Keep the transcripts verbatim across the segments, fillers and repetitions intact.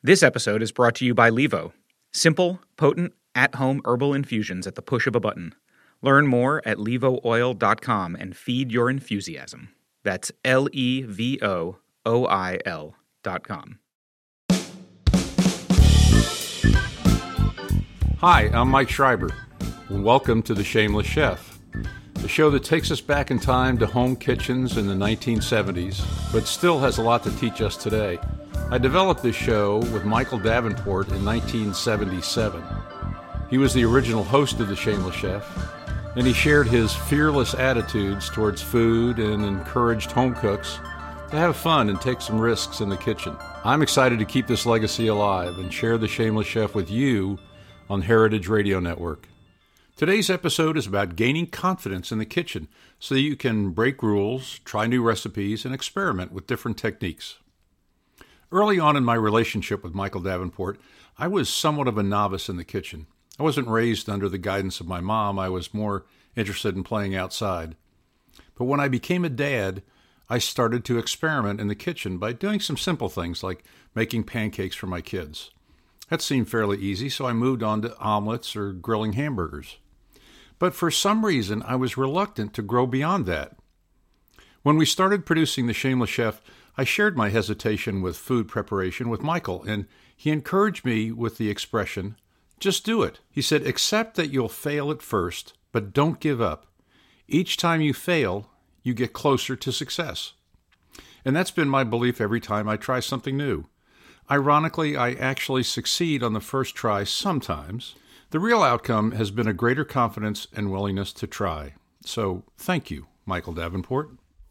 This episode is brought to you by Levo. Simple, potent, at-home herbal infusions at the push of a button. Learn more at levo oil dot com and feed your enthusiasm. That's L E V O O I L dot com. Hi, I'm Mike Schreiber, and welcome to The Shameless Chef, the show that takes us back in time to home kitchens in the nineteen seventies, but still has a lot to teach us today. I developed this show with Michael Davenport in nineteen seventy-seven. He was the original host of The Shameless Chef, and he shared his fearless attitudes towards food and encouraged home cooks to have fun and take some risks in the kitchen. I'm excited to keep this legacy alive and share The Shameless Chef with you on Heritage Radio Network. Today's episode is about gaining confidence in the kitchen so that you can break rules, try new recipes, and experiment with different techniques. Early on in my relationship with Michael Davenport, I was somewhat of a novice in the kitchen. I wasn't raised under the guidance of my mom. I was more interested in playing outside. But when I became a dad, I started to experiment in the kitchen by doing some simple things like making pancakes for my kids. That seemed fairly easy, so I moved on to omelets or grilling hamburgers. But for some reason, I was reluctant to grow beyond that. When we started producing The Shameless Chef, I shared my hesitation with food preparation with Michael, and he encouraged me with the expression, "Just do it." He said, "Accept that you'll fail at first, but don't give up. Each time you fail, you get closer to success." And that's been my belief every time I try something new. Ironically, I actually succeed on the first try sometimes. The real outcome has been a greater confidence and willingness to try. So, thank you, Michael Davenport.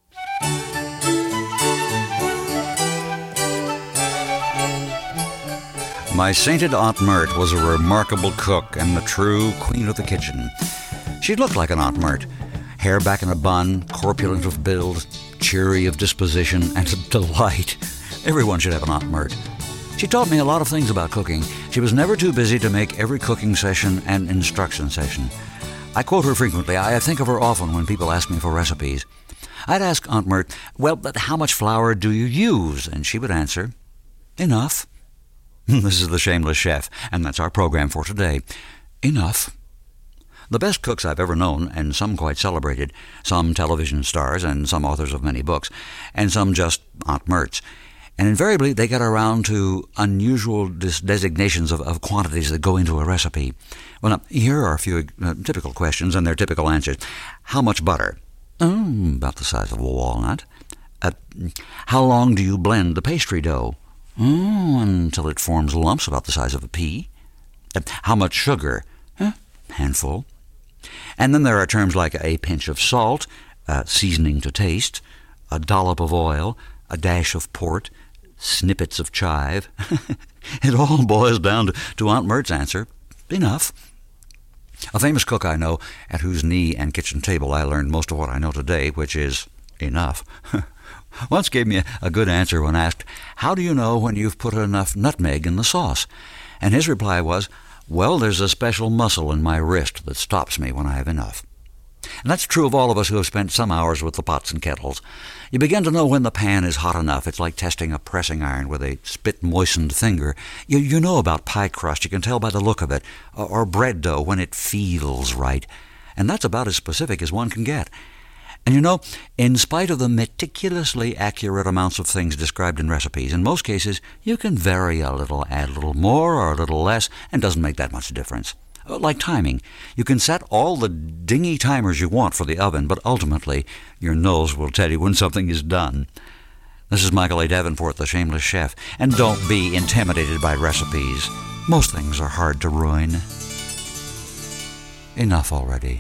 My sainted Aunt Mert was a remarkable cook and the true queen of the kitchen. She looked like an Aunt Mert. Hair back in a bun, corpulent of build, cheery of disposition, and a delight. Everyone should have an Aunt Mert. She taught me a lot of things about cooking. She was never too busy to make every cooking session an instruction session. I quote her frequently. I think of her often when people ask me for recipes. I'd ask Aunt Mert, "Well, but how much flour do you use?" And she would answer, "Enough." This is The Shameless Chef, and that's our program for today. Enough. The best cooks I've ever known, and some quite celebrated, some television stars and some authors of many books, and some just Aunt Merts. And invariably they get around to unusual dis- designations of, of quantities that go into a recipe. Well, now, here are a few uh, typical questions and their typical answers. How much butter? Oh, about the size of a walnut. Uh, how long do you blend the pastry dough? Oh, until it forms lumps about the size of a pea. Uh, how much sugar? Eh, handful. And then there are terms like a pinch of salt, uh, seasoning to taste, a dollop of oil, a dash of port, snippets of chive. It all boils down to, to Aunt Mert's answer, enough. A famous cook I know, at whose knee and kitchen table I learned most of what I know today, which is enough, once gave me a, a good answer when asked, "How do you know when you've put enough nutmeg in the sauce?" And his reply was, "Well, there's a special muscle in my wrist that stops me when I have enough." And that's true of all of us who have spent some hours with the pots and kettles. You begin to know when the pan is hot enough. It's like testing a pressing iron with a spit-moistened finger. You, you know about pie crust. You can tell by the look of it. Or, or bread dough when it feels right. And that's about as specific as one can get. And you know, in spite of the meticulously accurate amounts of things described in recipes, in most cases, you can vary a little, add a little more or a little less, and it doesn't make that much difference. Like timing. You can set all the dingy timers you want for the oven, but ultimately, your nose will tell you when something is done. This is Michael A. Davenport, The Shameless Chef, and don't be intimidated by recipes. Most things are hard to ruin. Enough already.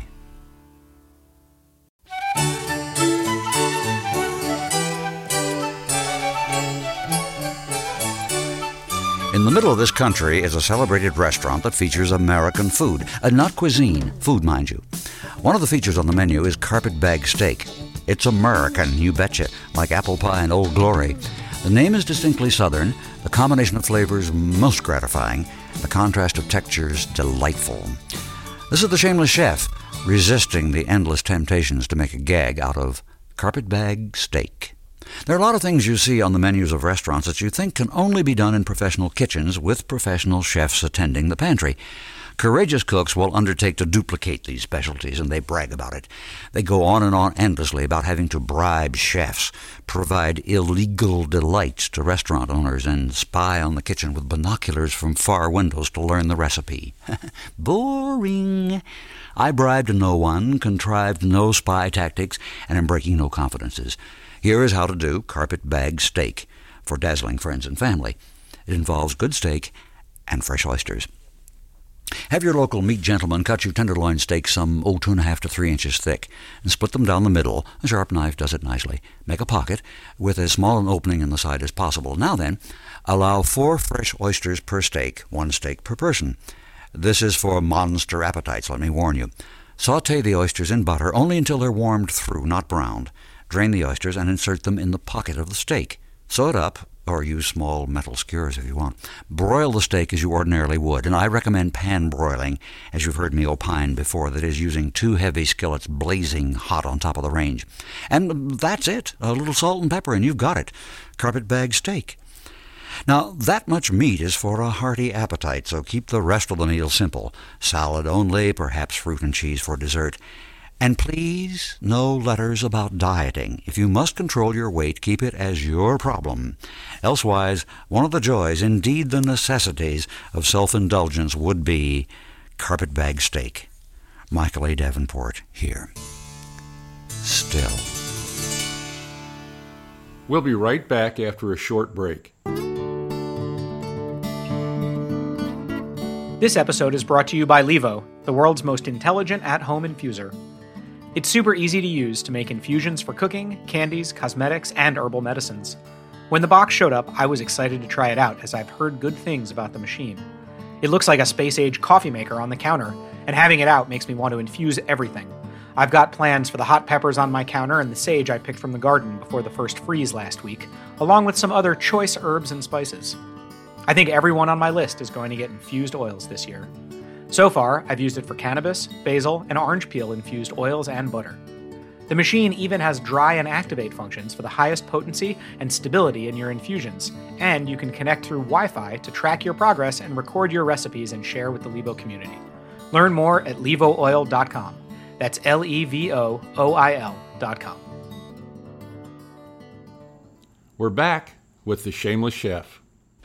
In the middle of this country is a celebrated restaurant that features American food, uh, not cuisine, food, mind you. One of the features on the menu is carpetbag steak. It's American, you betcha, like apple pie and Old Glory. The name is distinctly Southern, the combination of flavors most gratifying, the contrast of textures delightful. This is The Shameless Chef, resisting the endless temptations to make a gag out of carpetbag steak. There are a lot of things you see on the menus of restaurants that you think can only be done in professional kitchens with professional chefs attending the pantry. Courageous cooks will undertake to duplicate these specialties, and they brag about it. They go on and on endlessly about having to bribe chefs, provide illegal delights to restaurant owners, and spy on the kitchen with binoculars from far windows to learn the recipe. Boring. I bribed no one, contrived no spy tactics, and am breaking no confidences. Here is how to do carpet bag steak for dazzling friends and family. It involves good steak and fresh oysters. Have your local meat gentleman cut you tenderloin steaks some, oh, two and a half to three inches thick, and split them down the middle. A sharp knife does it nicely. Make a pocket with as small an opening in the side as possible. Now then, allow four fresh oysters per steak, one steak per person. This is for monster appetites, let me warn you. Sauté the oysters in butter only until they're warmed through, not browned. Drain the oysters and insert them in the pocket of the steak. Sew it up, or use small metal skewers if you want. Broil the steak as you ordinarily would, and I recommend pan broiling, as you've heard me opine before, that is using two heavy skillets blazing hot on top of the range. And that's it. A little salt and pepper, and you've got it. Carpet bag steak. Now, that much meat is for a hearty appetite, so keep the rest of the meal simple. Salad only, perhaps fruit and cheese for dessert. And please, no letters about dieting. If you must control your weight, keep it as your problem. Elsewise, one of the joys, indeed the necessities, of self-indulgence would be carpetbag steak. Michael A. Davenport here. Still. We'll be right back after a short break. This episode is brought to you by Levo, the world's most intelligent at-home infuser. It's super easy to use to make infusions for cooking, candies, cosmetics, and herbal medicines. When the box showed up, I was excited to try it out, as I've heard good things about the machine. It looks like a space-age coffee maker on the counter, and having it out makes me want to infuse everything. I've got plans for the hot peppers on my counter and the sage I picked from the garden before the first freeze last week, along with some other choice herbs and spices. I think everyone on my list is going to get infused oils this year. So far, I've used it for cannabis, basil, and orange peel infused oils and butter. The machine even has dry and activate functions for the highest potency and stability in your infusions, and you can connect through Wi-Fi to track your progress and record your recipes and share with the Levo community. Learn more at levo oil dot com. That's L E V O O I L dot com. We're back with The Shameless Chef.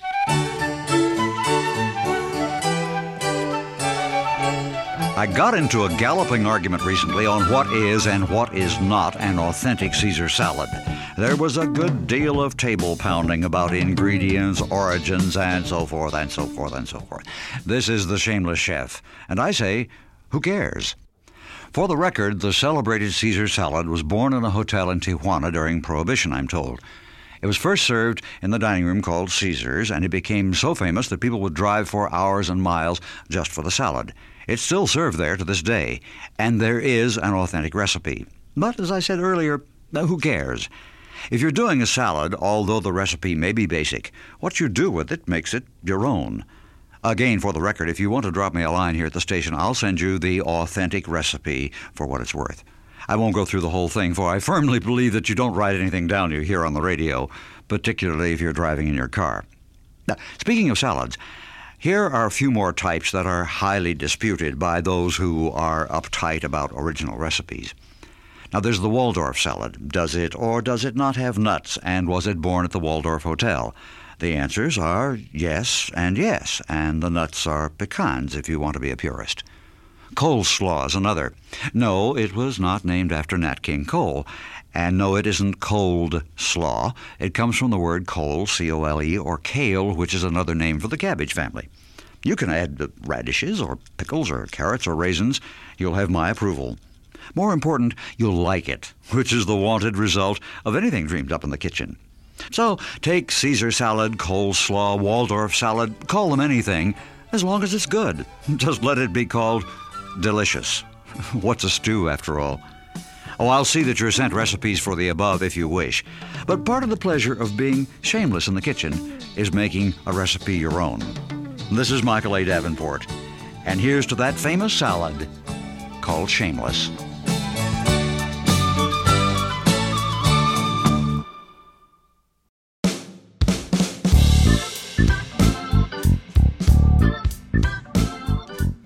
I got into a galloping argument recently on what is and what is not an authentic Caesar salad. There was a good deal of table pounding about ingredients, origins, and so forth, and so forth, and so forth. This is The Shameless Chef, and I say, who cares? For the record, the celebrated Caesar salad was born in a hotel in Tijuana during Prohibition, I'm told. It was first served in the dining room called Caesar's, and it became so famous that people would drive for hours and miles just for the salad. It's still served there to this day, and there is an authentic recipe. But, as I said earlier, who cares? If you're doing a salad, although the recipe may be basic, what you do with it makes it your own. Again, for the record, if you want to drop me a line here at the station, I'll send you the authentic recipe for what it's worth. I won't go through the whole thing, for I firmly believe that you don't write anything down you hear on the radio, particularly if you're driving in your car. Now, speaking of salads, here are a few more types that are highly disputed by those who are uptight about original recipes. Now, there's the Waldorf salad. Does it or does it not have nuts, and was it born at the Waldorf Hotel? The answers are yes and yes, and the nuts are pecans if you want to be a purist. Coleslaw is another. No, it was not named after Nat King Cole. And no, it isn't cold slaw. It comes from the word cole, C O L E, or kale, which is another name for the cabbage family. You can add radishes or pickles or carrots or raisins. You'll have my approval. More important, you'll like it, which is the wanted result of anything dreamed up in the kitchen. So take Caesar salad, coleslaw, Waldorf salad, call them anything, as long as it's good. Just let it be called delicious. What's a stew, after all? Oh, I'll see that you're sent recipes for the above if you wish. But part of the pleasure of being shameless in the kitchen is making a recipe your own. This is Michael A. Davenport, and here's to that famous salad called Shameless.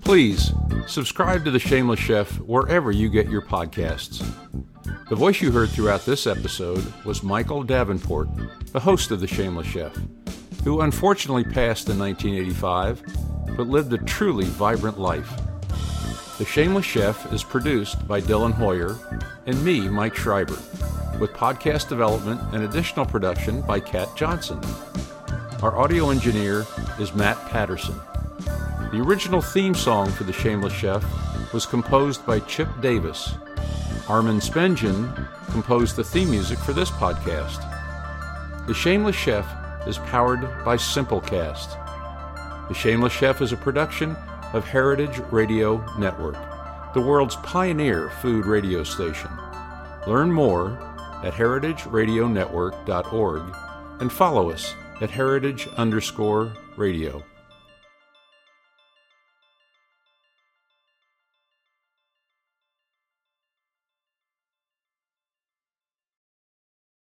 Please subscribe to The Shameless Chef wherever you get your podcasts. The voice you heard throughout this episode was Michael Davenport, the host of The Shameless Chef, who unfortunately passed in nineteen eighty-five, but lived a truly vibrant life. The Shameless Chef is produced by Dylan Hoyer and me, Mike Schreiber, with podcast development and additional production by Kat Johnson. Our audio engineer is Matt Patterson. The original theme song for The Shameless Chef was composed by Chip Davis. Armin Spengen composed the theme music for this podcast. The Shameless Chef is powered by Simplecast. The Shameless Chef is a production of Heritage Radio Network, the world's pioneer food radio station. Learn more at heritage radio network dot org and follow us at heritage underscore radio.